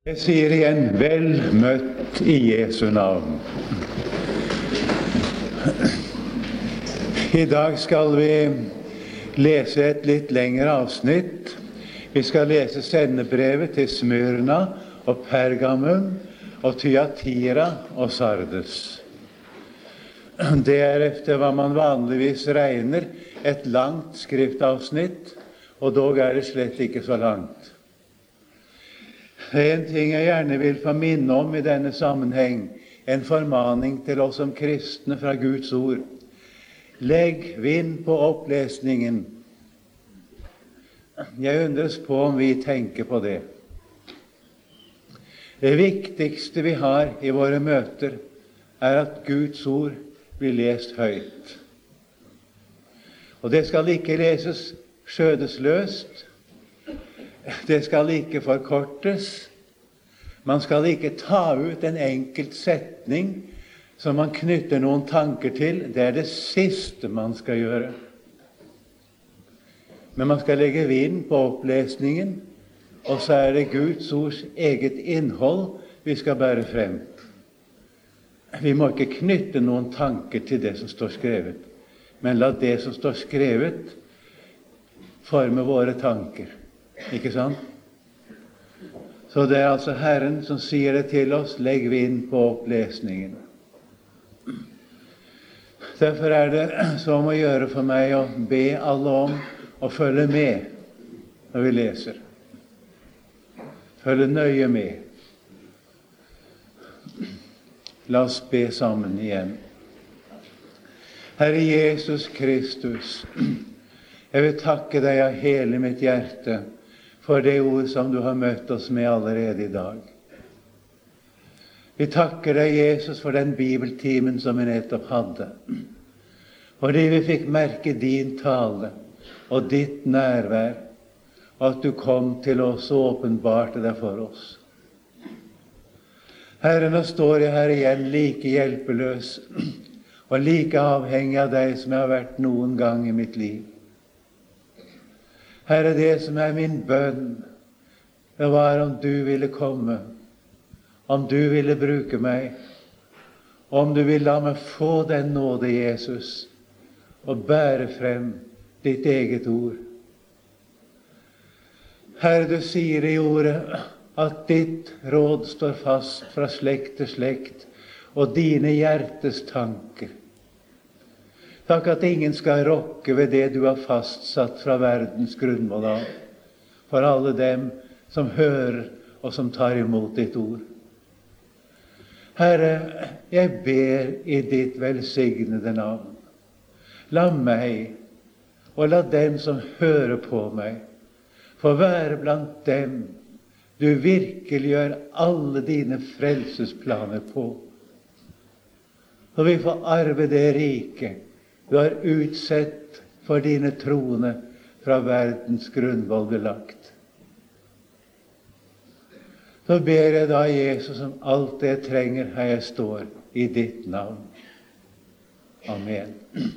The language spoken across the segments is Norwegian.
Jeg sier igjen, vel møtt i Jesu navn. I dag skal vi lese et litt lengre avsnitt. Vi skal lese sendebrevet til Smyrna og Pergamum og Thyatira og Sardes. Det er efter hva man vanligvis regner et langt skriftavsnitt, og dog er det slett ikke så langt. En ting jeg gjerne vil få minne om i denne sammenheng, en formaning til oss som kristne fra Guds ord. Legg vind på opplesningen. Jeg undres på om vi tenker på det. Det viktigste vi har i våre møter, er at Guds ord blir lest høyt. Og det skal ikke leses skjødesløst. Det skal ikke forkortes. Man skal ikke ta ut en enkelt setning som man knytter noen tanker til. Det er det siste man skal gjøre. Men man skal legge vind på opplesningen, og så er det Guds ords eget innhold vi skal bære frem. Vi må ikke knytte noen tanker til det som står skrevet, men la det som står skrevet forme våre tanker. Ikke sant? Så det er altså Herren som sier det til oss, legg vind på opplesningen. Derfor er det så om å gjøre for meg å be alle om å følge med når vi leser. Følge nøye med. La oss be sammen igjen. Herre Jesus Kristus, jeg vil takke deg av hele mitt hjerte for det ord som du har møtt oss med allerede i dag. Vi takker deg, Jesus, for den bibeltimen som vi nettopp hadde. Fordi vi fikk merke din tale og ditt nærvær, og at du kom til oss og åpenbarte deg for oss. Herre, nå står jeg her igjen like hjelpeløs og like avhengig av deg som jeg har vært noen gang i mitt liv. Herre, det som er min bønn, det var om du ville komme, om du ville bruke meg, om du ville la meg få den nåde, Jesus, og bære frem ditt eget ord. Herre, du sier i ordet at ditt råd står fast fra slekt til slekt, og dine hjertes tanker. Takk at ingen skal rokke ved det du har fastsatt fra verdens grunnmål av, for alle dem som hører og som tar imot ditt ord. Herre, jeg ber i ditt velsignede navn. La meg, og la dem som hører på meg, få være blant dem du virkeliggjør alle dine frelsesplaner på. Og vi får arve det rike du har utsett for dine troende fra verdens grunnvoll belagt. Så ber jeg da, Jesus, om alt det jeg trenger her jeg står, i ditt navn. Amen.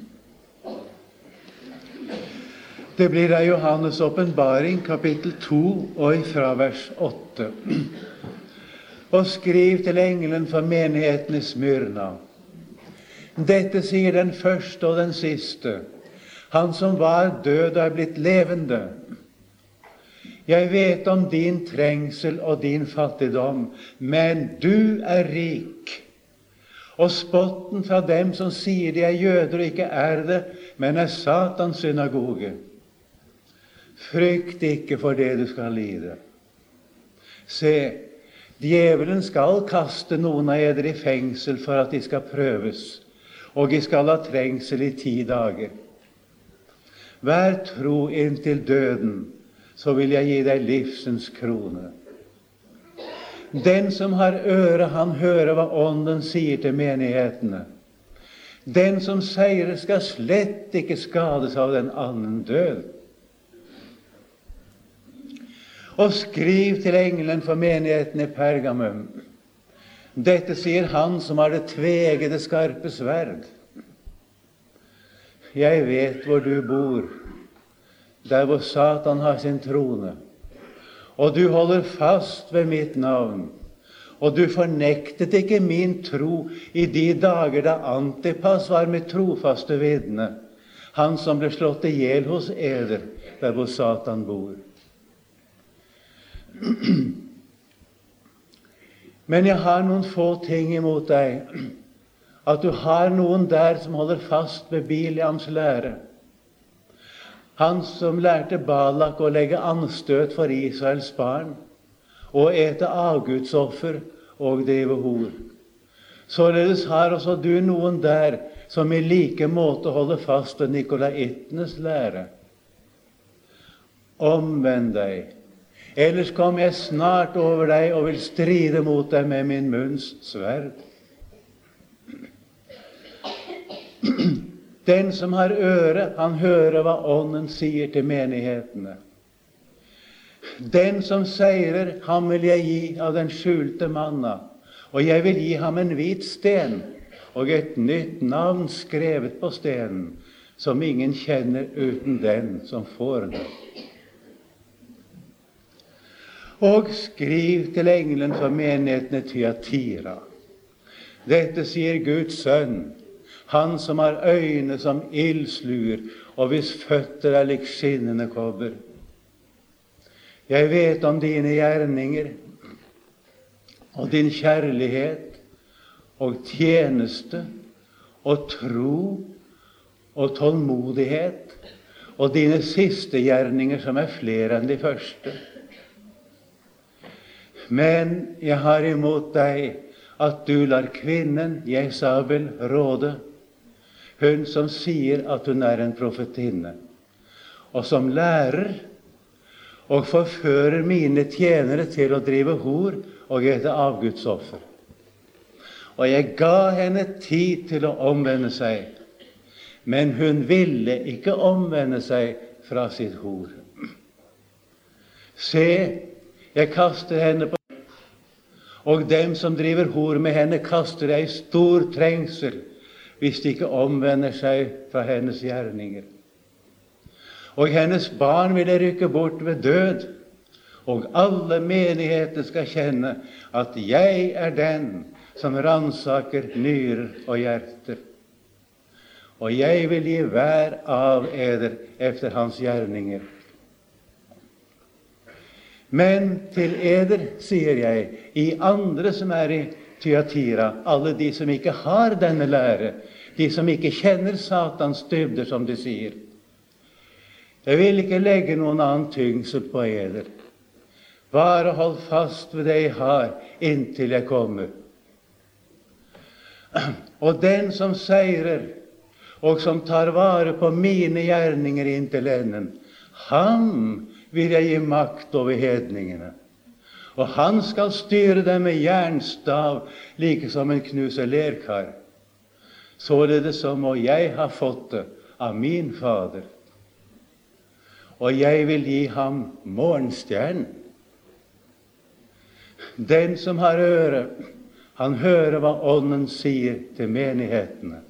Det blir av Johannes åpenbaring, kapittel 2, og ifra vers 8. Og skriv til engelen for menigheten i Smyrna. Dette sier den første og den siste, han som var død og er blitt levende. Jeg vet om din trengsel og din fattigdom, men du er rik. Og spotten fra dem som sier de er jøder og ikke er det, men er Satans synagoge. Frykt ikke for det du skal lide. Se, djevelen skal kaste noen av eder i fengsel for at de skal prøves, og de skal ha trengsel i 10 dager. Vær tro inntil døden, så vil jeg gi deg livsens krone. Den som har øre, han hører hva ånden sier til menighetene. Den som seirer skal slett ikke skades av den annen død. Og skriv til engelen for menigheten i Pergamum. Dette sier han som har det tveeggede skarpe sverd. Jeg vet hvor du bor, der hvor Satan har sin trone, og du holder fast ved mitt navn, og du fornektet ikke min tro i de dager da Antipas var mitt trofaste vitne, han som ble slått i hjel hos eder, der hvor Satan bor. Men jeg har noen få ting imot deg, at du har noen der som holder fast ved Biliams lære. Han som lærte Balak å legge anstøt for Israels barn, og ete avgudsoffer og drive hor. Således har også du noen der som i like måte holder fast ved nikolaittenes lære. Omvend deg, ellers kommer jeg snart over deg og vil stride mot deg med min munns sverd. Den som har øre, han hører hva Ånden sier til menighetene. Den som seirer, ham vil jeg gi av den skjulte manna, og jeg vil gi ham en hvit sten, og et nytt navn skrevet på stenen, som ingen kjenner uten den som får det. Og skriv til engelen for menigheten i Thyatira. Dette sier Guds sønn, han som har øyne som ildsluer, og hvis føtter er lik skinnende kobber. Jeg vet om dine gjerninger, og din kjærlighet, og tjeneste, og tro, og tålmodighet, og dine siste gjerninger som er flere enn de første. Men jeg har imot deg at du lar kvinnen Jesabel råde, hun som sier at hun er en profetinne, og som lærer og forfører mine tjenere til å drive hor og ete avgudsoffer. Og jeg ga henne tid til å omvende seg, men hun ville ikke omvende seg fra sitt hor. Se, jeg kaster henne på, og dem som driver hor med henne kaster jeg i stor trengsel, hvis de ikke omvender seg fra hennes gjerninger. Og hennes barn vil jeg rykke bort ved død, og alle menigheter skal kjenne at jeg er den som ransaker nyrer og hjerter. Og jeg vil gi hver av eder efter hans gjerninger. Men til eder, sier jeg, i andre som er i Thyatira, alle de som ikke har denne lære, de som ikke kjenner Satans dybder, som de sier. Jeg vil ikke legge noen annen tyngsel på eder. Bare hold fast ved det jeg har, inntil jeg kommer. Og den som seirer, og som tar vare på mine gjerninger inntil enden, ham vil jeg gi makt over hedningene. Og han skal styre dem med jernstav, like som en knuser lerkar. Således så må jeg ha fått det av min Fader. Og jeg vil gi ham morgenstjernen. Den som har øre, han hører hva Ånden sier til menighetene.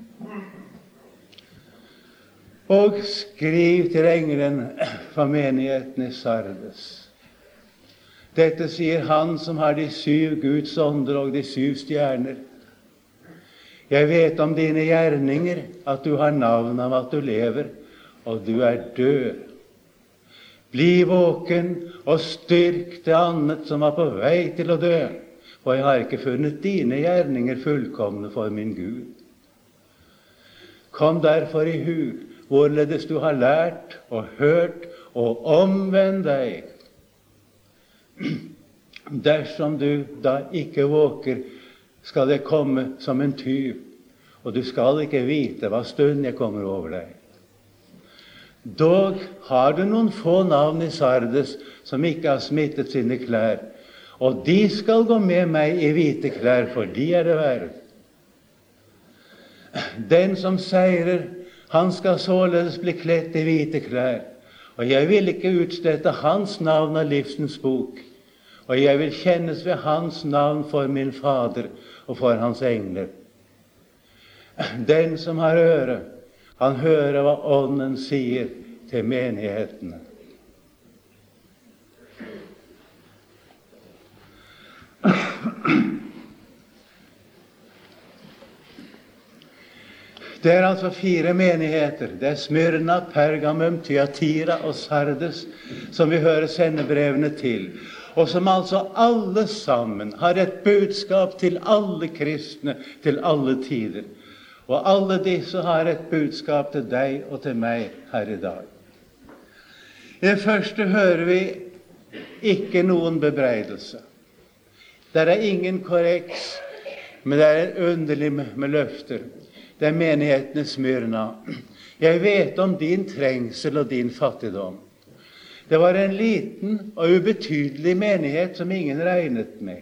Og skriv til engelen for menigheten i Sardes. Dette sier han som har de 7 Guds ånder og de 7 stjerner. Jeg vet om dine gjerninger, at du har navn av at du lever, og du er død. Bli våken og styrk det annet som var på vei til å dø, for jeg har ikke funnet dine gjerninger fullkomne for min Gud. Kom derfor i hu, hvorledes du har lært og hørt, og omvend deg. Dersom du da ikke våker, skal jeg komme som en tyv, og du skal ikke vite hva stund jeg kommer over deg. Dog har du noen få navn i Sardes som ikke har smittet sine klær, og de skal gå med meg i hvite klær, for de er det verd. Den som seirer, han skal således bli kledt i hvite klær, og jeg vil ikke utstette hans navn av livsens bok, og jeg vil kjennes ved hans navn for min Fader og for hans engler. Den som har øre, han hører hva Ånden sier til menighetene. Det er altså 4 menigheter. Det er Smyrna, Pergamum, Thyatira og Sardes, som vi hører sendebrevene til, og som altså alle sammen har et budskap til alle kristne til alle tider. Og alle disse har et budskap til deg og til meg her i dag. I det første hører vi ikke noen bebreidelse. Det er ingen korreks, men det er underlig med løfter. Det er menigheten i Smyrna. Jeg vet om din trengsel og din fattigdom. Det var en liten og ubetydelig menighet som ingen regnet med.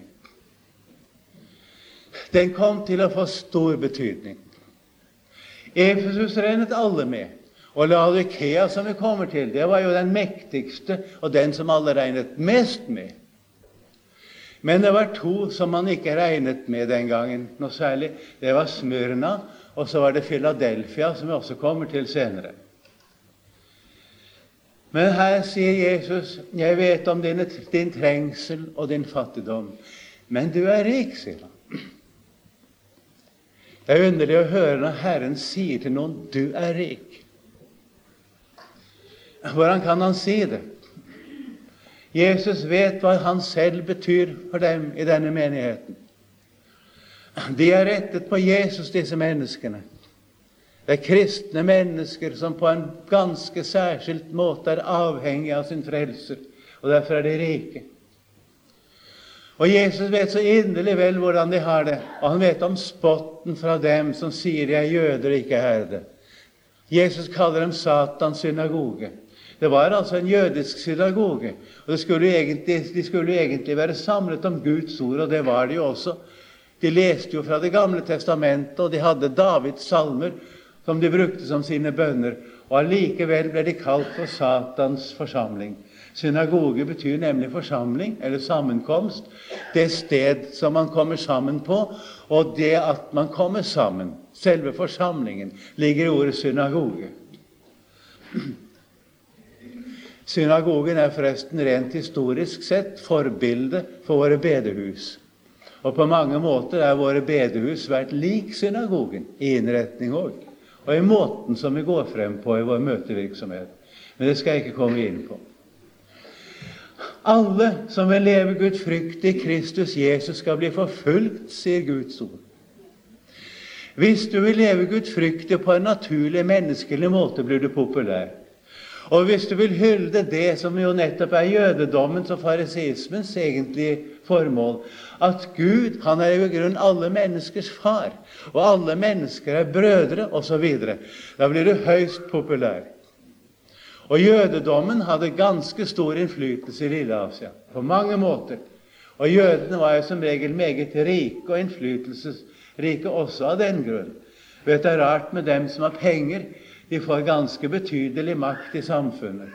Den kom til å få stor betydning. Efesus regnet alle med, og Laodikea, som vi kommer til, det var jo den mektigste og den som alle regnet mest med. Men det var 2 som man ikke regnet med den gangen noe særlig. Det var Smyrna, og så var det Philadelphia, som vi også kommer til senere. Men her sier Jesus, jeg vet om din trengsel og din fattigdom, men du er rik, sier han. Det er underlig å høre når Herren sier til noen, du er rik. Hvordan kan han si det? Jesus vet hva han selv betyr for dem i denne menigheten. De er rettet på Jesus, disse menneskene. Det er kristne mennesker som på en ganske særskilt måte er avhengige av sin frelser, og derfor er de rike. Og Jesus vet så inderlig vel hvordan de har det, og han vet om spotten fra dem som sier de er jøder og ikke herde. Jesus kaller dem Satans synagoge. Det var altså en jødisk synagoge, og de skulle egentlig være samlet om Guds ord, og det var de jo også. De leste jo fra Det gamle testamentet, og de hadde Davids salmer, som de brukte som sine bønner, og allikevel ble de kalt for Satans forsamling. Synagoge betyr nemlig forsamling, eller sammenkomst, det sted som man kommer sammen på, og det at man kommer sammen, selve forsamlingen, ligger i ordet synagoge. Synagogen er forresten rent historisk sett forbilde for våre bedehus. Og på mange måter er våre bedehus svært lik synagogen, i innretning også, og i måten som vi går frem på i vår møtevirksomhet. Men det skal jeg ikke komme inn på. Alle som vil leve Guds frykt i Kristus Jesus skal bli forfulgt, sier Guds ord. Hvis du vil leve Guds frykt på en naturlig, menneskelig måte, blir du populær. Og hvis du vil hylde det som jo nettopp er jødedommens og fariseismens egentlige formål, at Gud, han er jo i grunn alle menneskers far, og alle mennesker er brødre, og så videre, da blir du høyst populær. Og jødedommen hadde ganske stor innflytelse i Lilleasia, på mange måter. Og jødene var jo som regel meget rike og innflytelsesrike også av den grunn. Vet du, det er rart med dem som har penger, de får ganske betydelig makt i samfunnet.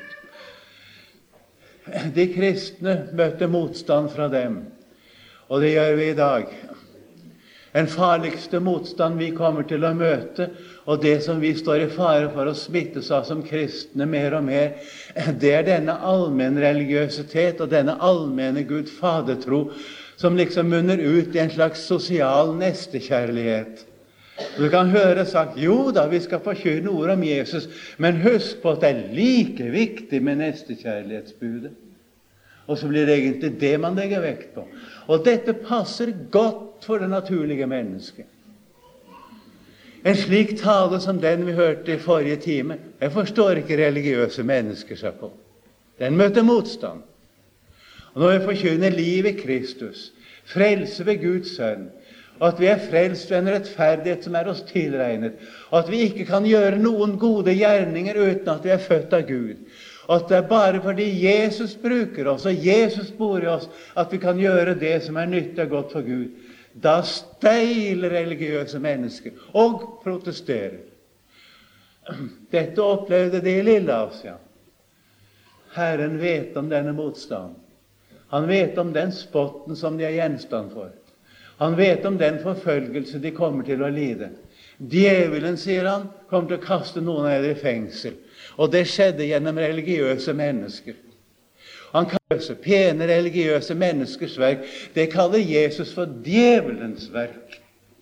De kristne møtte motstand fra dem, og det gjør vi i dag. Den farligste motstand vi kommer til å møte, og det som vi står i fare for å smittes av som kristne mer og mer, det er denne allmenn religiøsitet og denne allmenne Gud fadertro, som liksom munner ut i en slags sosial nestekjærlighet. Du kan høre sagt, jo da, vi skal forkynne ord om Jesus, men husk på at det er like viktig med nestekjærlighetsbudet. Og så blir det egentlig det man legger vekt på. Og dette passer godt for det naturlige mennesket. En slik tale som den vi hørte i forrige time, jeg forstår ikke religiøse mennesker seg på. Den møter motstand. Og når vi forkynner liv i Kristus, frelse ved Guds sønn, og at vi er frelst ved en rettferdighet som er oss tilregnet, og at vi ikke kan gjøre noen gode gjerninger uten at vi er født av Gud, og at det er bare fordi Jesus bruker oss, og Jesus bor i oss, at vi kan gjøre det som er nyttig og godt for Gud. Da steiler religiøse mennesker og protesterer. Dette opplevde de i Lilleasia. Herren vet om denne motstand. Han vet om den spotten som de er gjenstand for. Han vet om den forfølgelse de kommer til å lide. Djevelen, sier han, kommer til å kaste noen av dere i fengsel. Og det skjedde gjennom religiøse mennesker. Han kaller pene religiøse menneskers verk. Det kaller Jesus for djevelens verk.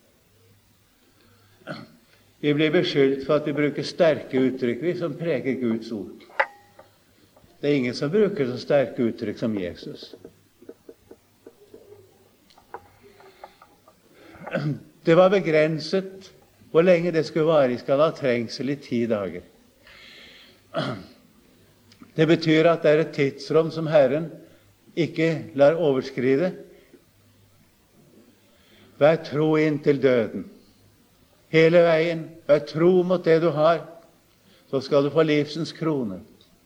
Vi blir beskyldt for at vi bruker sterke uttrykk, vi som preker Guds ord. Det er ingen som bruker så sterke uttrykk som Jesus. Det var begrenset hvor lenge det skulle vare. Vi skal ha trengsel i 10 dager. Det betyr at det er et tidsrom som Herren ikke lar overskride. Vær tro inn til døden. Hele veien, vær tro mot det du har, så skal du få livsens krone.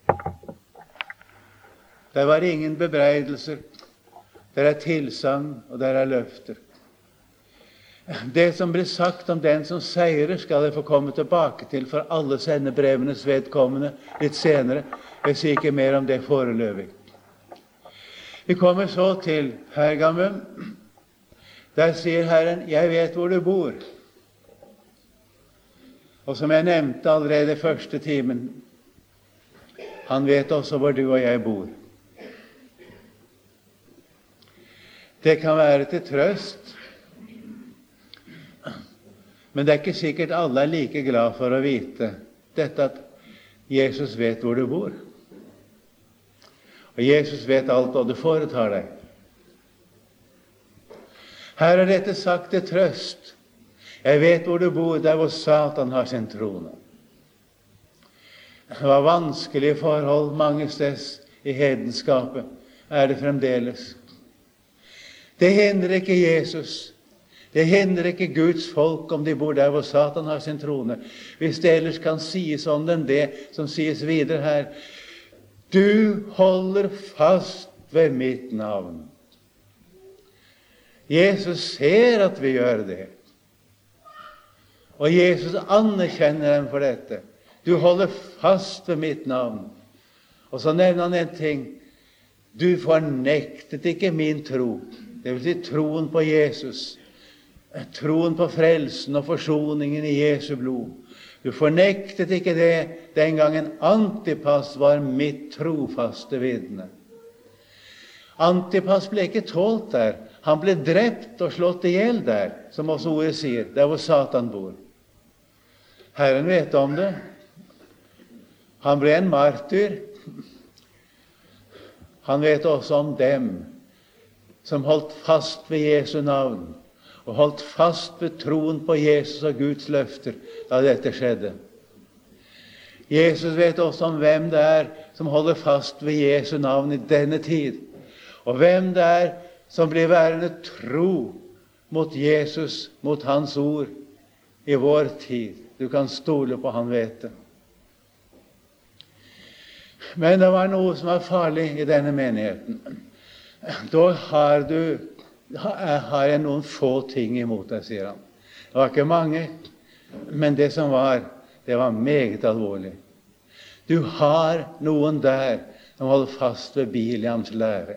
Det var ingen bebreidelser. Det er tilsagn, og det er løfter. Det som blir sagt om den som seirer, skal jeg få komme tilbake til for alle sendebrevenes vedkommende litt senere. Jeg sier ikke mer om det foreløpig. Vi kommer så til Pergamum. Der sier Herren, jeg vet hvor du bor. Og som jeg nevnte allerede i første timen, han vet også hvor du og jeg bor. Det kan være til trøst, men det er ikke sikkert alle er like glad for å vite dette at Jesus vet hvor du bor. Og Jesus vet alt hva du foretar deg. Her er dette sagt til trøst. Jeg vet hvor du bor, der hvor Satan har sin trone. Det var vanskelige forhold mange steds i hedenskapet, er det fremdeles. Det hindrer ikke Jesus. Det hindrer ikke Guds folk om de bor der hvor Satan har sin trone. Hvis det ellers kan sies om dem det som sies videre her. Du holder fast ved mitt navn. Jesus ser at vi gjør det. Og Jesus anerkjenner dem for dette. Du holder fast ved mitt navn. Og så nevner han en ting. Du fornektet ikke min tro. Det vil si troen på Jesus. Troen på frelsen og forsoningen i Jesu blod. Du fornektet ikke det den gangen Antipas var mitt trofaste vitne. Antipas ble ikke tålt der. Han ble drept og slått ihjel der, som også ordet sier, der hvor Satan bor. Herren vet om det. Han ble en martyr. Han vet også om dem som holdt fast ved Jesu navn, og holdt fast ved troen på Jesus og Guds løfter da dette skjedde. Jesus vet også om hvem det er som holder fast ved Jesu navn i denne tid, og hvem det er som blir værende tro mot Jesus, mot hans ord i vår tid. Du kan stole på, han vet det. Men det var noe som var farlig i denne menigheten. Da har jeg noen få ting imot deg, sier han. Det var ikke mange, men det som var, det var meget alvorlig. Du har noen der som holder fast ved Biliams lære.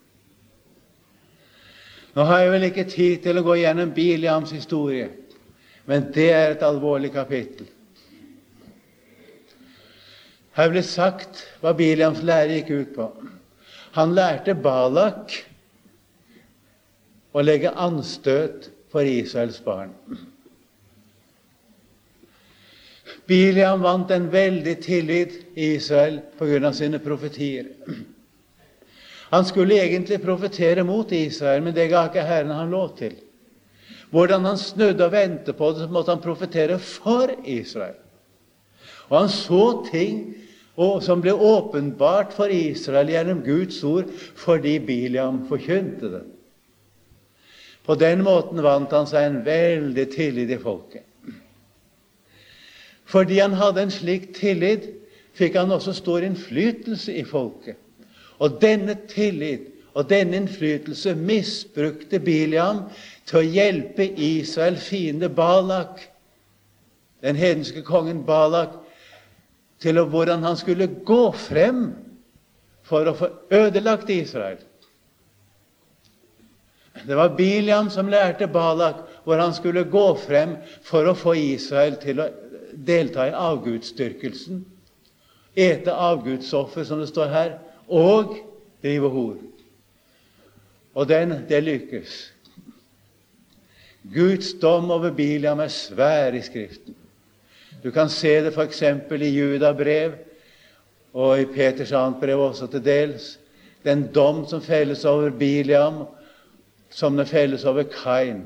Nå har jeg vel ikke tid til å gå gjennom Biliams historie, men det er et alvorlig kapittel. Her ble sagt hva Biliams lære gikk ut på. Han lærte Balak å legge anstøt for Israels barn. Biliam vant en veldig tillit i Israel på grunn av sine profetier. Han skulle egentlig profetere mot Israel, men det ga ikke Herren han lov til. Hvordan han snudde og ventet på det, så måtte han profetere for Israel. Og han så ting som ble åpenbart for Israel gjennom Guds ord, fordi Biliam forkynte det. På den måten vant han seg en veldig tillit i folket. Fordi han hadde en slik tillit, fikk han også stor innflytelse i folket. Og denne tillit og denne innflytelse misbrukte Biliam til å hjelpe Israel fiende Balak, den hedenske kongen Balak, til hvordan han skulle gå frem for å få ødelagt Israel. Det var Biliam som lærte Balak hvor han skulle gå frem for å få Israel til å delta i avgudsdyrkelsen, ete avgudsoffer, som det står her, og drive hor. Og det lykkes. Guds dom over Biliam svær i Skriften. Du kan se det for eksempel i Judabrev, og i Peters annet brev også til dels. Den dom som felles over Biliam, som den felles over Kain.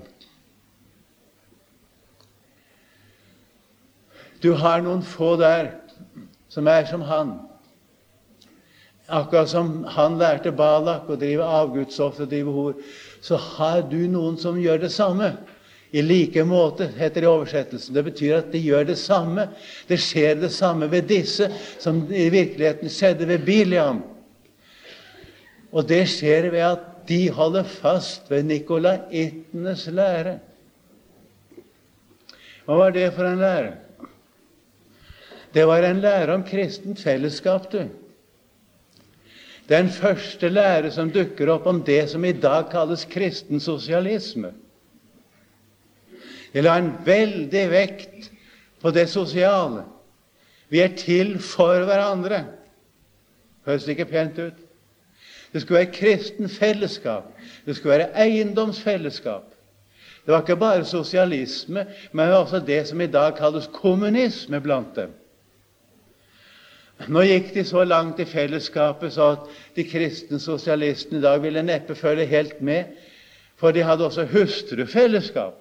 Du har noen få der som som han. Akkurat som han lærte Balak å drive avgudsoffer og drive hor, så har du noen som gjør det samme. I like måte, heter det i oversettelsen. Det betyr at de gjør det samme. Det skjer det samme ved disse som i virkeligheten skjedde ved Biliam. Og det skjer ved at de holder fast ved nikolaitenes lære. Hva var det for en lære? Det var en lære om kristent fellesskap, du. Den første lære som dukker opp om det som i dag kalles kristen sosialisme. Det la en veldig vekt på det sosiale. Vi til for hverandre. Høres det ikke pent ut? Det skulle være kristen fellesskap. Det skulle være eiendomsfellesskap. Det var ikke bare sosialisme, men også det som i dag kalles kommunisme blant dem. Nå gikk de så langt i fellesskapet så at de kristne sosialistene i dag ville neppe følge helt med, for de hadde også hustrufellesskap.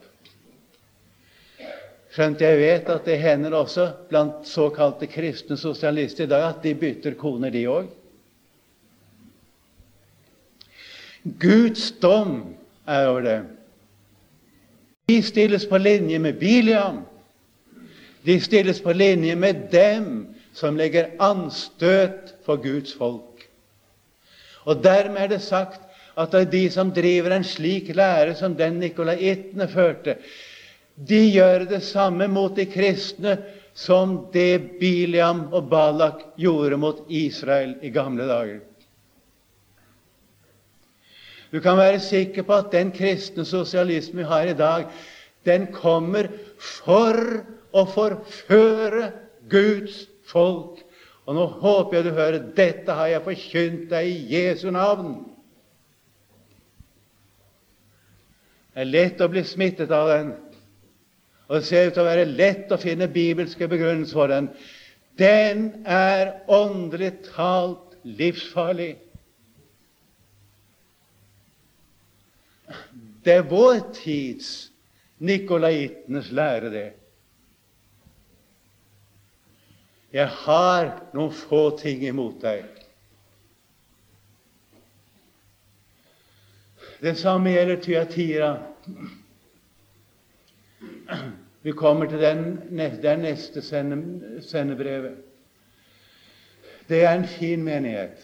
Skjønt jeg vet at det hender også blant såkalte kristne sosialister i dag at de bytter koner, de også. Guds dom over det. De stilles på linje med Biliam. De stilles på linje med dem som legger anstøt for Guds folk. Og dermed det sagt at det de som driver en slik lære som den nikolaitene førte, de gjør det samme mot de kristne som det Biliam og Balak gjorde mot Israel i gamle dager. Du kan være sikker på at den kristne sosialisme vi har i dag, den kommer for å forføre Guds folk. Og nå håper jeg du hører, dette har jeg forkynt deg i Jesu navn. Det lett å bli smittet av den, og det ser ut til å være lett å finne bibelske begrunnelser for den. Den åndelig talt livsfarlig. Det vår tids nikolaitenes lære, det. Jeg har noen få ting imot deg. Det samme gjelder Thyatira. Vi kommer til det neste sendebrevet. Det en fin menighet.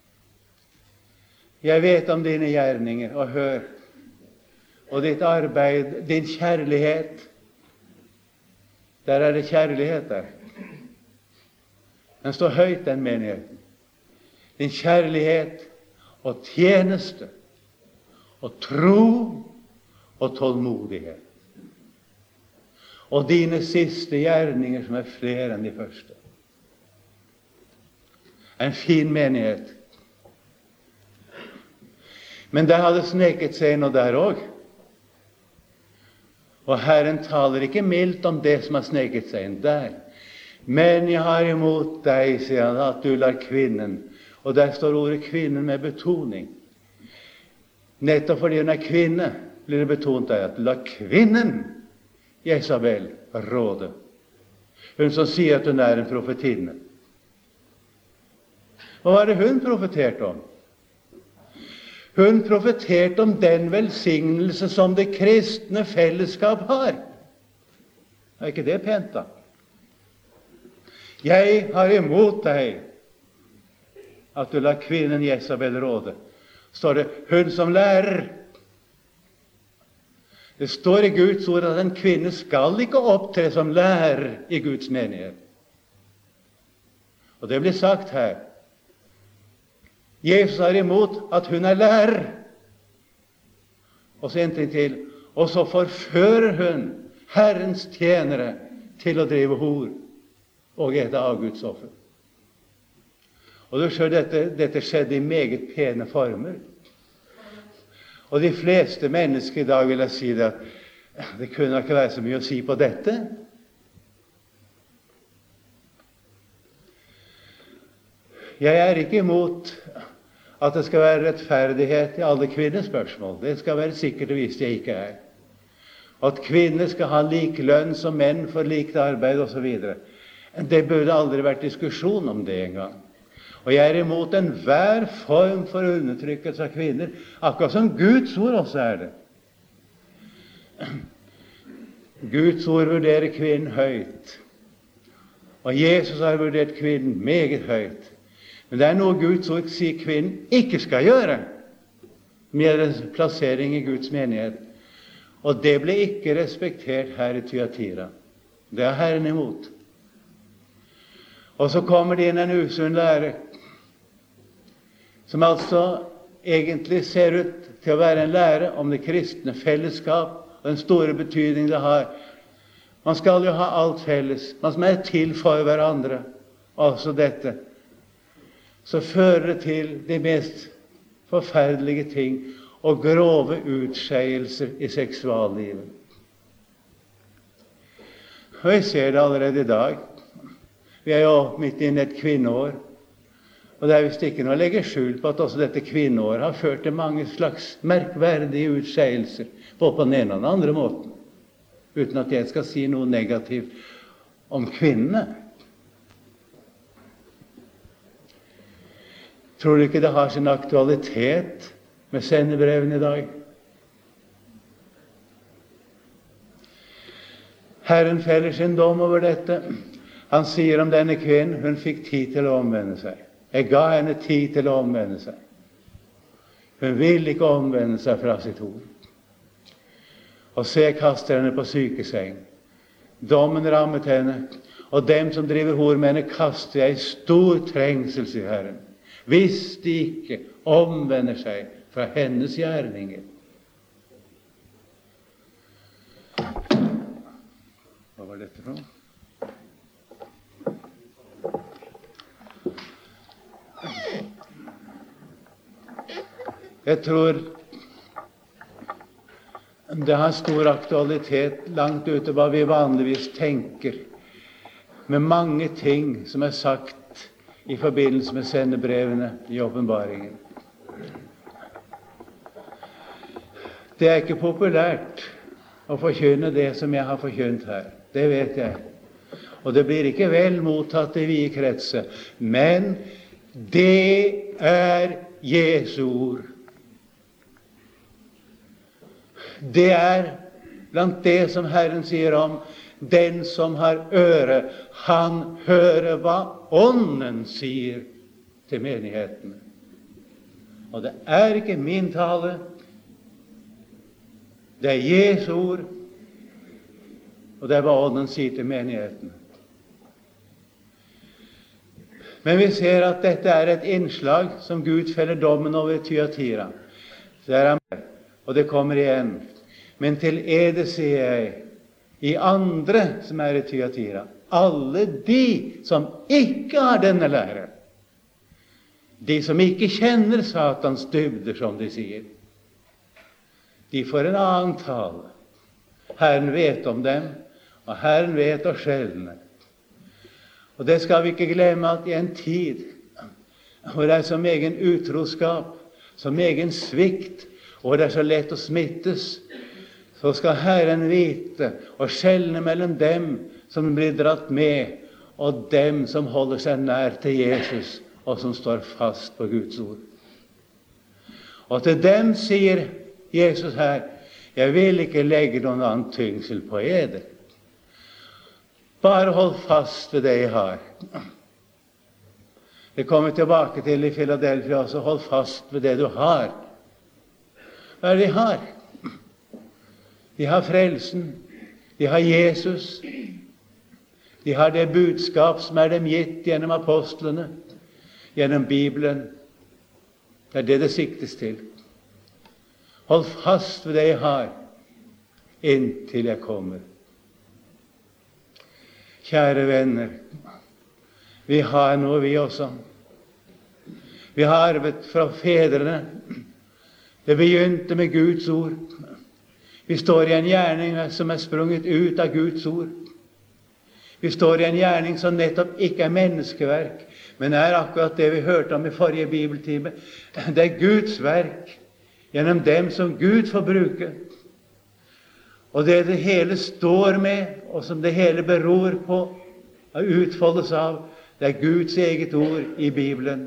Jeg vet om dine gjerninger, og hør, og ditt arbeid, din kjærlighet. Der det kjærlighet der. Den står høyt, den menigheten. Din kjærlighet og tjeneste og tro og tålmodighet. Og dine siste gjerninger som flere enn de første. En fin menighet. Men det hadde sneket seg noe der også. Og Herren taler ikke mildt om det som har sneket seg inn der. Men jeg har imot deg, sier han, at du lar kvinnen, og der står ordet kvinnen med betoning. Nettopp fordi hun kvinne, blir det betont der, at du lar kvinnen, Jezabel, råde. Hun som sier at hun en profetinne. Hva var det hun profeterte om? Hun profeterte om den velsignelse som det kristne fellesskap har. Er ikke det pent, da? Jeg har imot deg at du lar kvinnen Jezabel råde. Står det, hun som lærer. Det står i Guds ord at en kvinne skal ikke opptre som lærer i Guds menighet. Og det blir sagt her. Jesus har imot at hun lærer. Og så en ting til. Og så forfører hun Herrens tjenere til å drive hor og ete avgudsoffer. Og du ser, dette skjedde i meget pene former. Og de fleste mennesker i dag vil jeg si det at det kunne ikke være så mye å si på dette. Jeg er ikke imot at det skal være rettferdighet i alle kvinnespørsmål. Det skal være sikkert og visst jeg ikke er. At kvinner skal ha lik lønn som menn for likt arbeid osv. Det burde aldri vært diskusjon om det engang. Og jeg er imot enhver form for undertrykkelse av kvinner, akkurat som Guds ord også er det. Guds ord vurderer kvinnen høyt, og Jesus har vurdert kvinnen meget høyt. Men det er noe Guds ord sier kvinnen ikke skal gjøre, med en plassering i Guds menighet. Og det ble ikke respektert her i Thyatira. Det er Herren imot. Og så kommer det inn en usunn lære, som altså egentlig ser ut til å være en lære om det kristne fellesskap og den store betydning det har. Man skal jo ha alt felles. Man skal være til for hverandre. Også dette. Så fører det til de mest forferdelige ting og grove utskeielser i seksuallivet. Og jeg ser det allerede i dag. Vi er jo midt inne i et kvinneår. Og det er visst ikke noe å legge skjul på at også dette kvinneåret har ført til mange slags merkverdige utskeielser, både på den ene og den andre måten, uten at jeg skal si noe negativt om kvinnene. Tror du ikke det har sin aktualitet med sendebrevene i dag? Herren feller sin dom over dette. Han sier om denne kvinnen, hun fikk tid til å omvende seg. Jeg ga henne tid til å omvende seg. Hun vil ikke omvende seg fra sitt ord. Og se, jeg kaster henne på sykeseng. Dommen rammet henne, og dem som driver hor med henne kaster jeg i stor trengsel, sier Herren, hvis de ikke omvender seg fra hennes gjerninger. Hva var dette for noe? Jeg tror det har stor aktualitet langt ute hva vi vanligvis tenker, med mange ting som er sagt i forbindelse med sendebrevene i åpenbaringen. Det er ikke populært å forkynne det som jeg har forkynt her. Det vet jeg. Og det blir ikke vel mottatt i vide kretser. Men det er Jesu ord. Det er blant det som Herren sier om den som har øre, han hører hva Ånden sier til menighetene. Og det er ikke min tale, det er Jesu ord, og det er hva Ånden sier til menighetene. Men vi ser at dette er et innslag som Gud feller dommen over Thyatira. Det er han. Og det kommer igjen. Men til ede sier jeg, i andre som er i Thyatira, alle de som ikke har denne lære, de som ikke kjenner Satans dybder, som de sier, de får en annen tale. Herren vet om dem, og Herren vet å skjelne. Og det skal vi ikke glemme, at i en tid hvor det er så egen utroskap, så egen svikt, og det er så lett å smittes, så skal Herren vite og skjelne mellom dem som blir dratt med, og dem som holder seg nær til Jesus, og som står fast på Guds ord. Og til dem sier Jesus her, jeg vil ikke legge noen annen tyngsel på eder. Bare hold fast ved det jeg har. Det kommer tilbake til i Philadelphia også, hold fast ved det du har. Hva er det de har? De har frelsen, de har Jesus, de har det budskap som er dem gitt gjennom apostlene, gjennom Bibelen. Det er det det siktes til. Hold fast ved det jeg har, inntil jeg kommer. Kjære venner, vi har noe vi også. Vi har arvet fra fedrene. Det begynte med Guds ord. Vi står i en gjerning som sprunget ut av Guds ord. Vi står i en gjerning som nettopp ikke menneskeverk, men akkurat det vi hørte om i forrige bibeltime. Det Guds verk gjennom dem som Gud får bruke. Og det hele står med, og som det hele beror på, og utfoldes av, det Guds eget ord i Bibelen.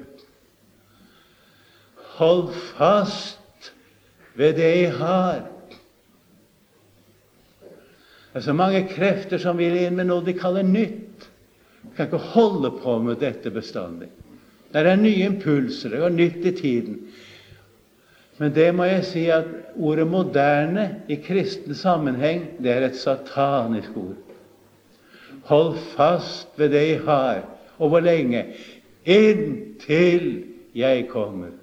Hold fast ved det jeg har. Det så mange krefter som vil inn med noe de kaller nytt. Du kan ikke holde på med dette bestandig. Det nye impulser, det nytt i tiden. Men det må jeg si at ordet moderne i kristen sammenheng, det et satanisk ord. Hold fast ved det jeg har. Og hvor lenge? Inntil jeg kommer.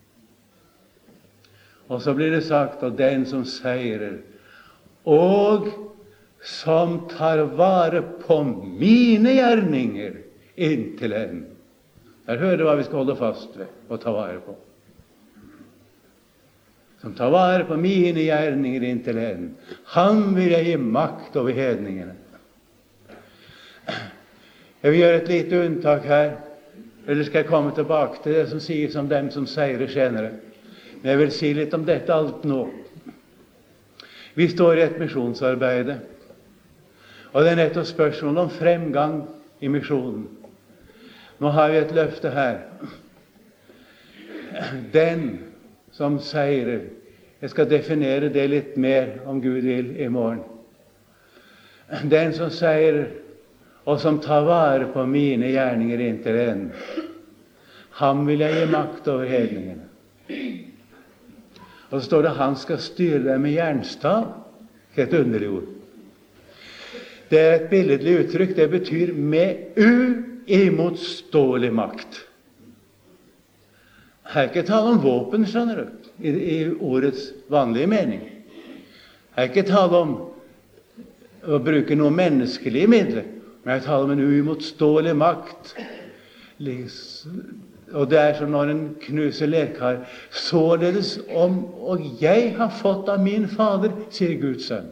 Og så blir det sagt av den som seirer, og som tar vare på mine gjerninger inntil enden. Der hører du hva vi skal holde fast ved og ta vare på. Som tar vare på mine gjerninger inntil enden. Han vil jeg gi makt over hedningene. Jeg vil gjøre et lite unntak her, eller skal jeg komme tilbake til det som sies om dem som seirer senere. Men jeg vil si litt om dette alt nå. Vi står i et misjonsarbeide, og det nettopp spørsmål om fremgang i misjonen. Nå har vi et løfte her. Den som seirer, jeg skal definere det litt mer om Gud vil i morgen. Den som seirer, og som tar vare på mine gjerninger inntil enden, ham vil jeg gi makt over hedningene. Og så står det, han skal styre dem med jernstav. Et underlig ord. Det et billedlig uttrykk. Det betyr med uimotståelig makt. Her ikke tale om våpen, skjønner du, i ordets vanlige mening. Her ikke tale om å bruke noen menneskelige midler, men jeg taler om en uimotståelig makt. Og det som når en knuser lerkar. Således om, og jeg har fått av min fader, sier Guds sønn.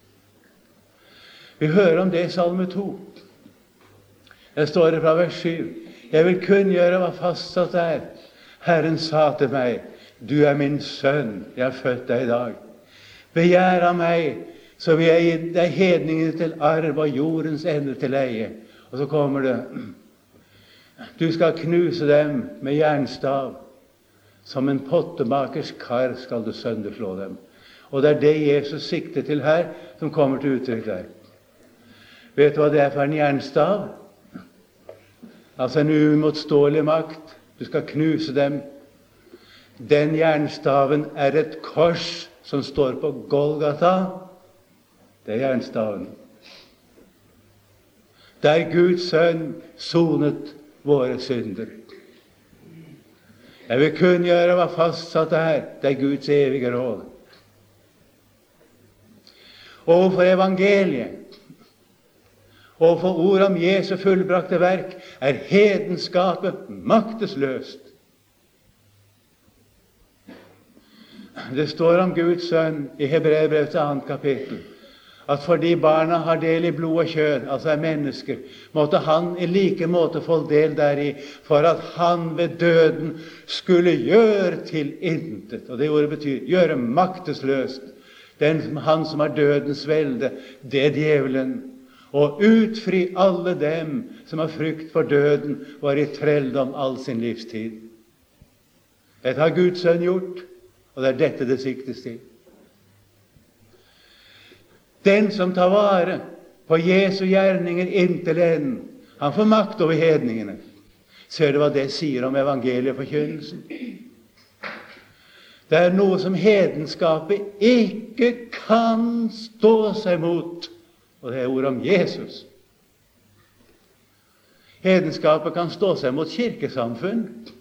Vi hører om det i Salme 2. Det står det fra vers 7. Jeg vil kunngjøre hva fastsatt Herren sa til meg, du min sønn, jeg har født deg i dag. Begjær av meg, så vil jeg gi deg hedningene til arv og jordens ende til eie. Og så kommer det, du skal knuse dem med jernstav. Som en pottemakers kar skal du sønderslå dem. Og det det Jesus sikter til her, som kommer til uttrykk der. Vet du hva det for en jernstav? Altså en uimotståelig makt. Du skal knuse dem. Den jernstaven et kors som står på Golgata. Det jernstaven. Der Guds sønn sonet våre synder. Jeg vil kunngjøre hva fastsatt det Guds evige råd. Og for evangeliet, og for ord om Jesu fullbrakte verk, hedenskapet maktesløst. Det står om Guds sønn i Hebreerbrevets 2. kapittel, at fordi barna har del i blod og kjød, altså mennesker, måtte han i like måte få del deri, for at han ved døden skulle gjøre til intet. Og det ordet betyr gjøre maktesløst. Han som har dødens velde, det djevelen. Og utfri alle dem som har frykt for døden, var i trelldom all sin livstid. Dette har Guds sønn gjort, og det dette det siktes til. Den som tar vare på Jesu gjerninger inntil enden, han får makt over hedningene. Ser du hva det sier om evangelieforkynnelsen? Det noe som hedenskapet ikke kan stå seg mot, og det ordet om Jesus. Hedenskapet kan stå seg mot kirkesamfunn.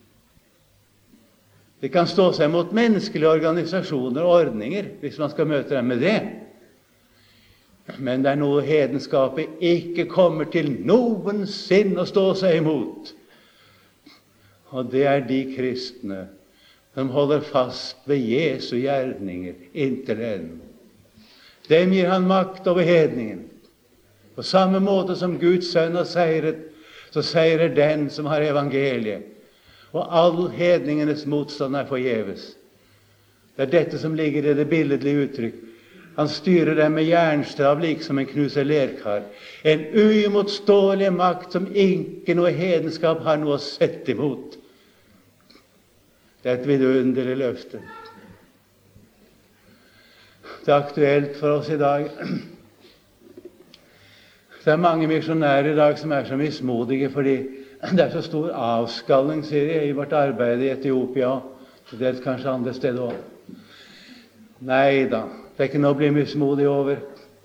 Det kan stå seg mot menneskelige organisasjoner og ordninger, hvis man skal møte dem med det. Men det noe hedenskapet ikke kommer til noensinne å stå seg imot. Og det er de kristne som holder fast ved Jesu gjerninger inntil enden. Dem gir han makt over hedningen. På samme måte som Guds sønn har seiret, så seirer den som har evangeliet. Og all hedningenes motstand er forgjeves. Det er dette som ligger i det billedlige uttrykk. Han styrer dem med jernstav, liksom en knuser lerkar. En uimotståelig makt som ikke noe hedenskap har noe å sette imot. Det er et vidunderlig løfte. Det er aktuelt for oss i dag. Det er mange misjonærer i dag som er så mismodige fordi det er så stor avskalling, sier de, i vårt arbeid i Etiopia, og det er kanskje andre steder også. Nei da, det er ikke noe å bli mismodig over.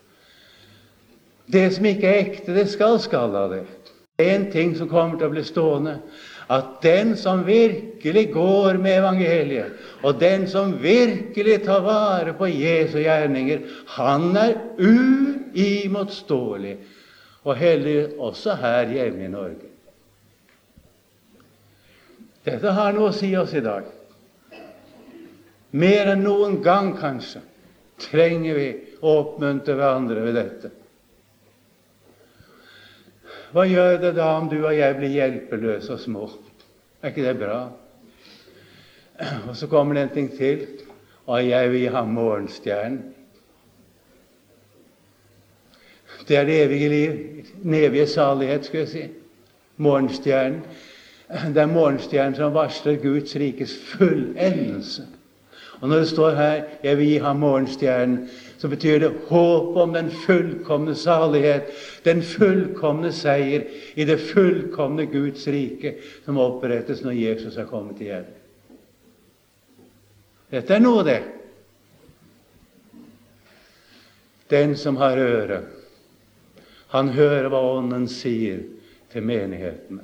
Det som ikke er ekte, det skal av det. Det er en ting som kommer til å bli stående, at den som virkelig går med evangeliet, og den som virkelig tar vare på Jesu gjerninger, han er uimotståelig, og heller også her hjemme i Norge. Dette har noe å si oss i dag. Mer enn noen gang, kanskje, trenger vi å oppmuntre hverandre ved dette. Hva gjør det da om du og jeg blir hjelpeløse og små? Er ikke det bra? Og så kommer det en ting til, og jeg vil ha morgenstjernen. Det er det evige liv, den evige salighet, skal jeg si. Morgenstjernen. Det er morgenstjernen som varsler Guds rikes fullendelse. Og når det står her, jeg vil gi ham morgenstjernen, så betyr det håp om den fullkomne salighet, den fullkomne seier i det fullkomne Guds rike, som opprettes når Jesus har kommet igjen. Dette er noe, det. Den som har øre, han hører hva Ånden sier til menighetene.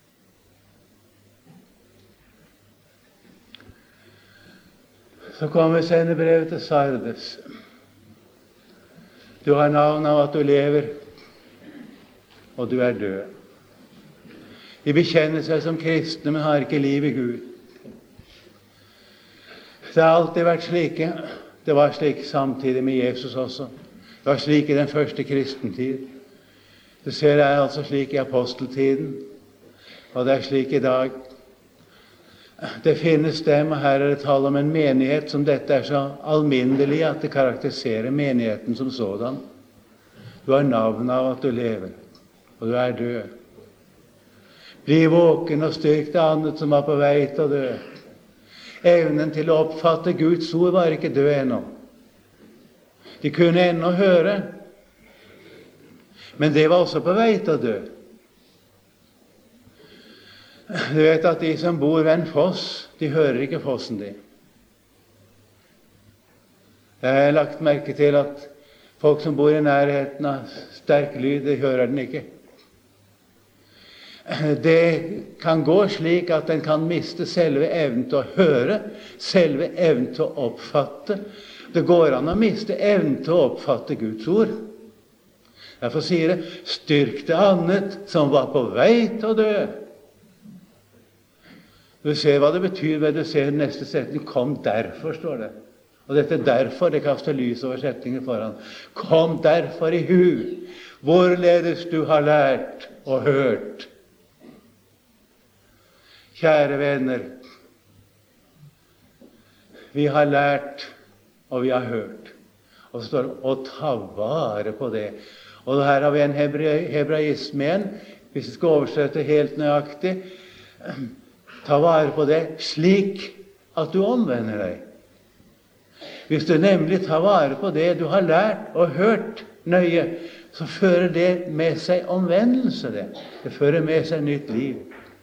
Så kommer sendebrevet til Sardes. Du har navn av at du lever, og du er død. De bekjenner seg som kristne, men har ikke liv i Gud. Det har alltid vært slike. Det var slik samtidig med Jesus også. Det var slik i den første kristentid. Du ser det er altså slik i aposteltiden, og det er slik i dag. Det finnes dem, og her er det tale om en menighet som dette er så alminnelig at det karakteriserer menigheten som sådan. Du har navn av at du lever, og du er død. Bli våken og styrk det annet som var på vei til å dø. Evnen til å oppfatte Guds ord var ikke død ennå. De kunne ennå høre, men det var også på vei til å dø. Du vet at de som bor ved en foss, de hører ikke fossen din. Jeg har lagt merke til at folk som bor i nærheten av sterk lyd, de hører den ikke. Det kan gå slik at den kan miste selve evnen til å høre, selve evnen til å oppfatte. Det går an å miste evnen til å oppfatte Guds ord. Derfor sier det, styrk det annet som var på vei til å dø. Du ser hva det betyr ved du ser neste setning. Kom derfor, står det. Og dette derfor, det kaster lys over setningen foran. Kom derfor i hu, hvorledes du har lært og hørt. Kjære venner, vi har lært og vi har hørt. Og så står det å ta vare på det. Og her har vi en hebraisme igjen, hvis vi skal oversette helt nøyaktig. Ta vare på det slik at du omvender deg. Hvis du nemlig tar vare på det du har lært og hørt nøye, så fører det med seg omvendelse. Det fører med seg nytt liv.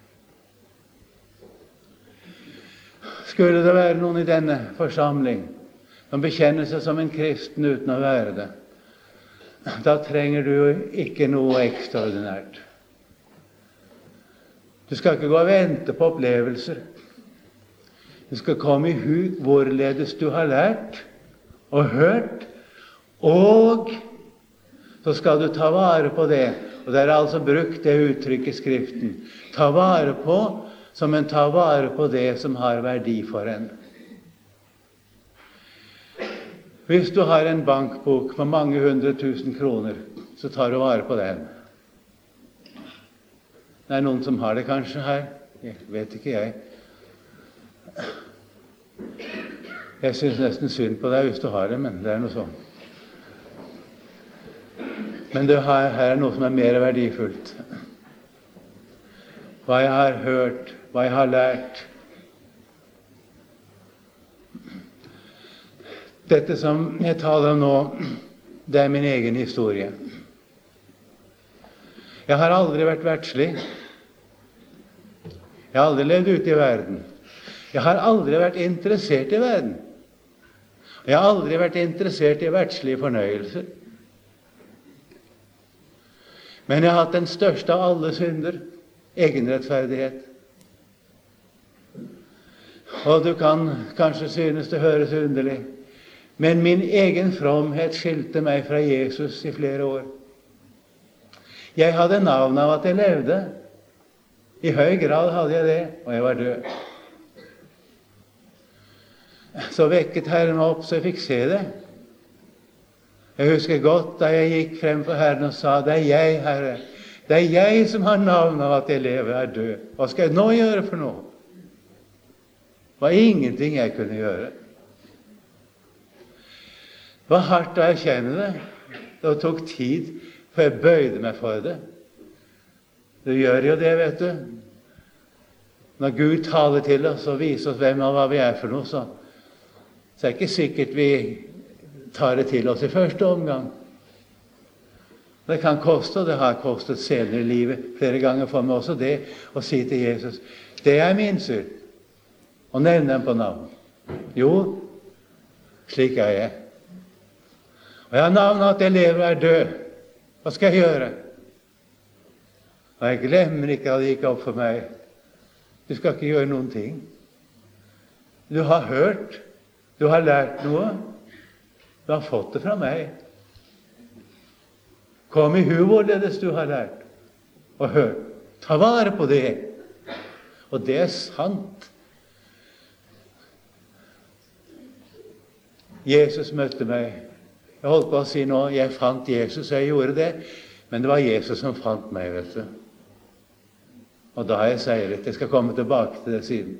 Skulle det være noen i denne forsamling som bekjenner seg som en kristen uten å være det, da trenger du ikke noe ekstraordinært. Du skal ikke gå og vente på opplevelser. Du skal komme i hu hvorledes du har lært og hørt, og så skal du ta vare på det. Og det er altså brukt det uttrykket i Skriften. Ta vare på som en tar vare på det som har verdi for en. Hvis du har en bankbok på mange 100 000 kroner, så tar du vare på den. Det er noen som har det kanskje her. Jeg vet ikke jeg. Jeg synes nesten synd på deg hvis du har det, men det er noe sånn. Men her er noe som er mer verdifullt. Hva jeg har hørt, hva jeg har lært. Dette som jeg taler om nå, det er min egen historie. Jeg har aldri vært verdslig. Jeg har aldri levd ute i verden. Jeg har aldri vært interessert i verden. Jeg har aldri vært interessert i verdslige fornøyelser. Men jeg har hatt den største av alle synder, egenrettferdighet. Og du kan kanskje synes det høres underlig, men min egen fromhet skilte meg fra Jesus i flere år. Jeg hadde navn av at jeg levde. I høy grad hadde jeg det, og jeg var død. Så vekket Herren opp, så jeg fikk se det. Jeg husker godt da jeg gikk frem for Herren og sa, det er jeg, Herre. Det er jeg som har navn av at jeg lever og er død. Hva skal jeg nå gjøre for noe? Det var ingenting jeg kunne gjøre. Det var hardt å erkjenne det. Det tok tid, for jeg bøyde meg for det. Du gjør jo det, vet du. Når Gud taler til oss og viser oss hvem og hva vi er for noe, så er det ikke sikkert vi tar det til oss i første omgang. Det kan koste, og det har kostet senere i livet flere ganger for meg også det, å si til Jesus, det er min synd, og nevne dem på navn. Jo, slik er jeg. Og jeg har navnet at jeg lever og er død. Hva skal jeg gjøre? Og jeg glemmer ikke at det gikk opp for meg. Du skal ikke gjøre noen ting. Du har hørt, du har lært noe, du har fått det fra meg. Kom i hu hvorledes du har lært og hørt. Ta vare på det. Og det er sant. Jesus møtte meg. Jeg holdt på å si nå, jeg fant Jesus, jeg gjorde det, men det var Jesus som fant meg, vet du. Og da har jeg seiret. Jeg skal komme tilbake til det siden.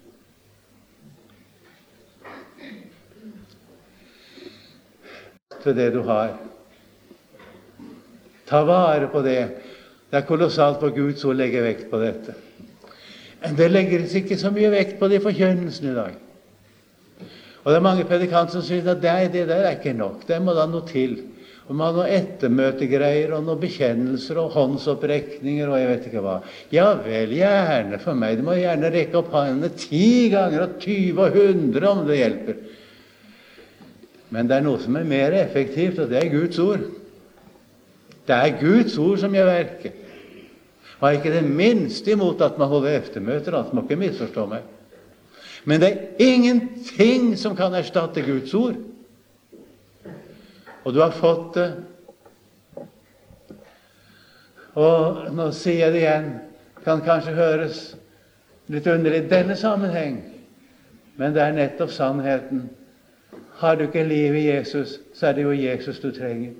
Til det du har. Ta vare på det. Det er kolossalt hvor Guds ord legger vekt på dette. Det legges ikke så mye vekt på det i forkynnelsen i dag. Og det er mange predikanter som synes at det der er ikke nok. Det må da noe til. Og man har noen ettermøtegreier og noen bekjennelser og håndsopprekninger og jeg vet ikke hva. Ja vel, gjerne for meg. Du må gjerne rekke opp hendene 10 ganger og 20 og 100 om det hjelper. Men det er noe som er mer effektivt, og det er Guds ord. Det er Guds ord som gjør verket. Og har ikke det minste imot at man holder eftermøter, altså må ikke misforstå meg. Men det er ingenting som kan erstatte Guds ord. Og du har fått det. Og nå sier jeg det igjen, kan kanskje høres litt underlig i denne sammenheng, men det er nettopp sannheten. Har du ikke liv i Jesus, så er det jo Jesus du trenger.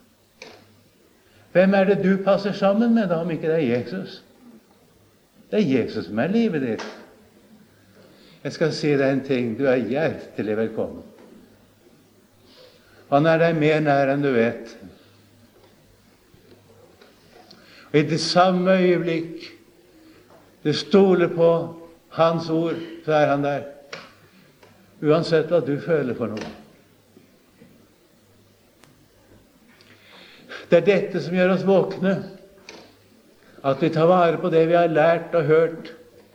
Hvem er det du passer sammen med da, om ikke det er Jesus? Det er Jesus som er livet ditt. Jeg skal si deg en ting, du er hjertelig velkommen. Han er deg mer nær enn du vet. Og i det samme øyeblikk du stoler på hans ord, så er han der. Uansett hva du føler for noe. Det er dette som gjør oss våkne. At vi tar vare på det vi har lært og hørt.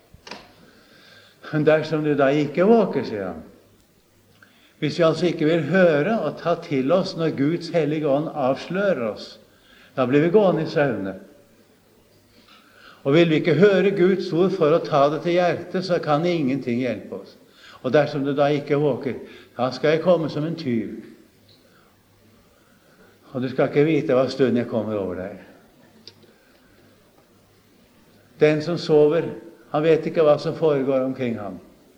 Men dersom du da ikke våker, sier han. Hvis vi altså ikke vil høre og ta til oss når Guds hellige ånd avslører oss, da blir vi gående i søvne. Og vil vi ikke høre Guds ord for å ta det til hjertet, så kan ingenting hjelpe oss. Og dersom du da ikke våker, da skal jeg komme som en tyv. Og du skal ikke vite hva stund jeg kommer over deg. Den som sover, Han vet ikke hva som foregår omkring ham.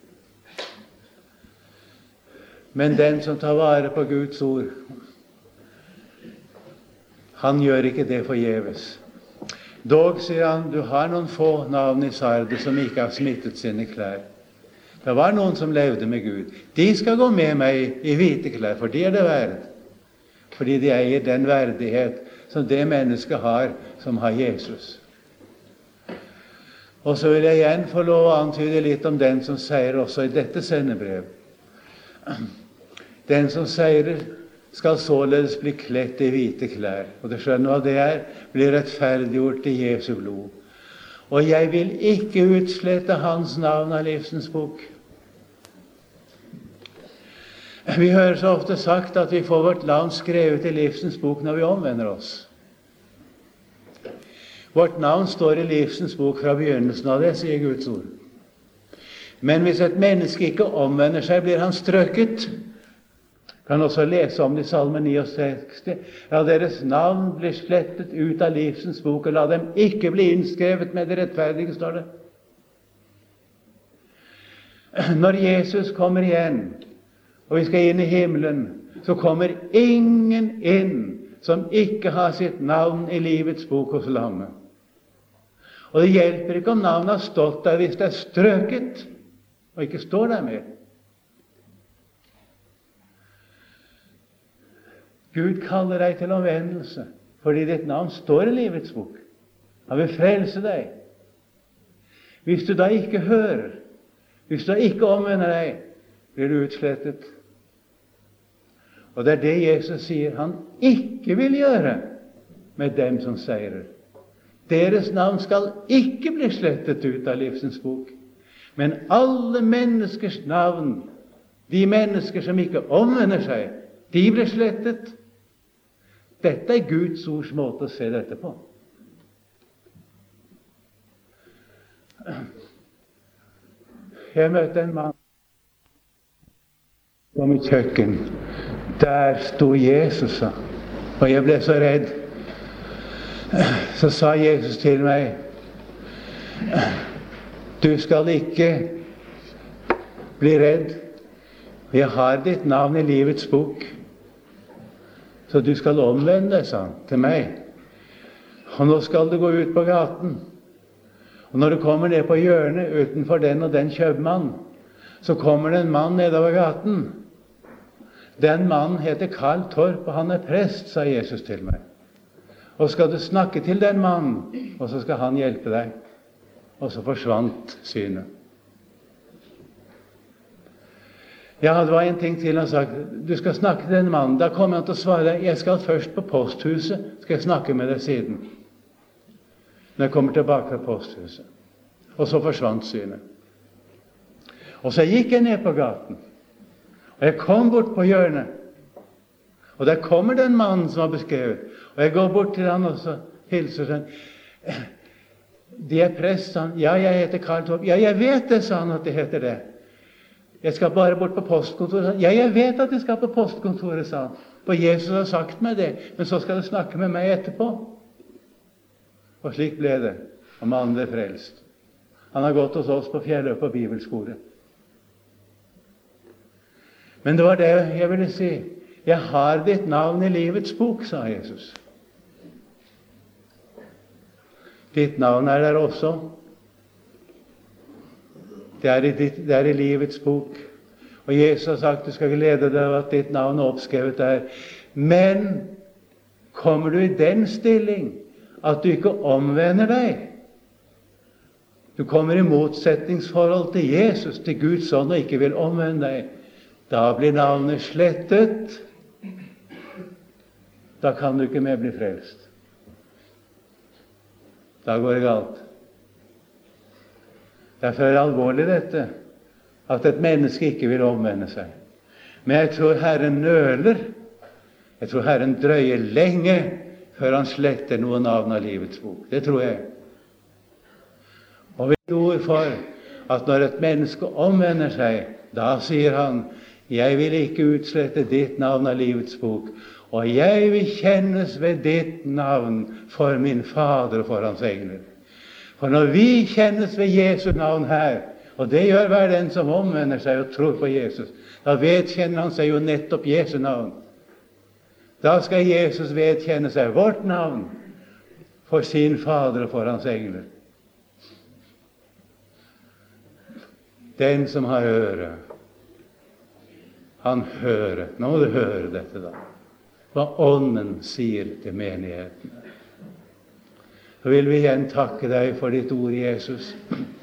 Men den som tar vare på Guds ord, han gjør ikke det forgjeves. Dog, sier han, du har noen få navn i Sardes som ikke har smittet sine klær. Det var noen som levde med Gud. De skal gå med meg i hvite klær, for de er det verd. Fordi de eier den verdighet som det mennesket har som har Jesus. Og så vil jeg igjen få lov å antyde litt om den som seier også i dette sendebrev. Den som seirer skal således bli kledt i hvite klær. Og du skjønner hva det er? Blir rettferdiggjort i Jesu blod. Og jeg vil ikke utslette hans navn av livsens bok. Vi hører så ofte sagt at vi får vårt navn skrevet i livsens bok når vi omvender oss. Vårt navn står i livsens bok fra begynnelsen av det, sier Guds ord. Men hvis et menneske ikke omvender seg, blir han strøket. Kan også lese om det i Salme 69. Ja, deres navn blir slettet ut av livsens bok, og la dem ikke bli innskrevet med det rettferdige, står det. Når Jesus kommer igjen, og vi skal inn i himmelen, så kommer ingen inn som ikke har sitt navn i livets bok hos Lammet. Og det hjelper ikke om navnet har stått der hvis det er strøket, og ikke står der mer. Gud kaller deg til omvendelse, fordi ditt navn står i livets bok. Han vil frelse deg. Hvis du da ikke hører, hvis du da ikke omvender deg, blir du utslettet. Og det er det Jesus sier han ikke vil gjøre med dem som seirer. Deres navn skal ikke bli slettet ut av livsens bok. Men alle menneskers navn, de mennesker som ikke omvender seg, de blir slettet. Dette er Guds ords måte å se dette på. Jeg møtte en mann på mitt kjøkken. Der sto Jesus, og jeg ble så redd. Så sa Jesus til meg, du skal ikke bli redd. Jeg har ditt navn i livets bok. Så du skal omvende deg, sa han til meg. Og nå skal du gå ut på gaten. Og når du kommer ned på hjørnet utenfor den og den kjøpmann, så kommer det en mann nedover gaten. Den mannen heter Karl Torp, og han er prest, sa Jesus til meg. Og skal du snakke til den mannen, og så skal han hjelpe deg. Og så forsvant synet. Ja, det var en ting til han sa. Du skal snakke til den mannen. Da kommer han til å svare deg. Jeg skal først på posthuset. Skal jeg snakke med deg siden. Når jeg kommer tilbake fra posthuset. Og så forsvant synet. Og så gikk jeg ned på gaten. Og jeg kom bort på hjørnet. Og der kommer den mannen som var beskrevet. Og jeg går bort til han og så hilser sånn. De er prest, sa han. Ja, jeg heter Karl Torp. Ja, jeg vet det, sa han, at det heter det. Jeg skal bare bort på postkontoret. Ja, jeg vet at jeg skal på postkontoret, sa han. For Jesus har sagt meg det. Men så skal du snakke med meg etterpå. Og slik ble det. Og mannen ble frelst. Han har gått hos oss på Fjelløy på bibelskole. Men det var det jeg ville si. Jeg har ditt navn i livets bok, sa Jesus. Ditt navn er der også. Det er i livets bok. Og Jesus har sagt, du skal glede deg av at ditt navn er oppskrevet der. Men kommer du i den stilling at du ikke omvender deg, du kommer i motsetningsforhold til Jesus, til Guds ånd, og ikke vil omvende deg, da blir navnet slettet. Da kan du ikke mer bli frelst. Da går det galt. Derfor er det alvorlig dette, at et menneske ikke vil omvende seg. Men jeg tror Herren nøler. Jeg tror Herren drøyer lenge før han sletter noe navn av livets bok. Det tror jeg. Og vi tror for at når et menneske omvender seg, da sier han, jeg vil ikke utslette ditt navn av livets bok, og jeg vil kjennes ved ditt navn for min Fader og for hans engler. For når vi kjennes ved Jesu navn her, og det gjør hver den som omvender seg og tror på Jesus, da vedkjenner han seg jo nettopp Jesu navn. Da skal Jesus vedkjenne seg vårt navn for sin Fader og for hans engler. Den som har øre, han hører. Nå må du høre dette, da. Hva Ånden sier til menigheten. Så vil vi igjen takke deg for ditt ord, Jesus.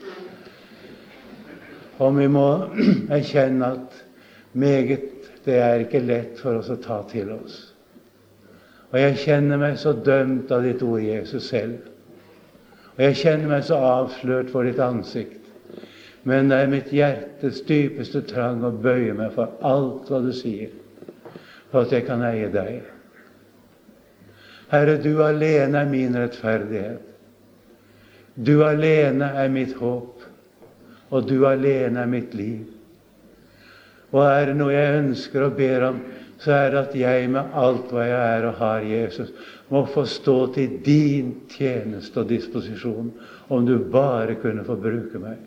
Og vi må erkjenne at meget, det er ikke lett for oss å ta til oss. Og jeg kjenner meg så dømt av ditt ord, Jesus, selv. Og jeg kjenner meg så avslørt for ditt ansikt. Men det er mitt hjertes dypeste trang å bøye meg for alt hva du sier, for at jeg kan eie deg. Herre, du alene er min rettferdighet. Du alene er mitt håp, og du alene er mitt liv. Og er det noe jeg ønsker og ber om, så er det at jeg med alt hva jeg er og har, Jesus, må få stå til din tjeneste og disposisjon, om du bare kunne få bruke meg.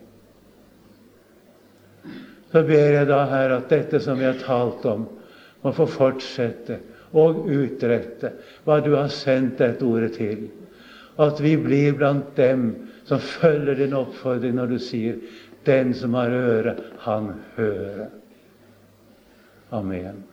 Så ber jeg da, Herre, at dette som vi har talt om, må få fortsette og utrette hva du har sendt dette ordet til. At vi blir blant dem som følger din oppfordring når du sier, den som har øre, han hører. Amen.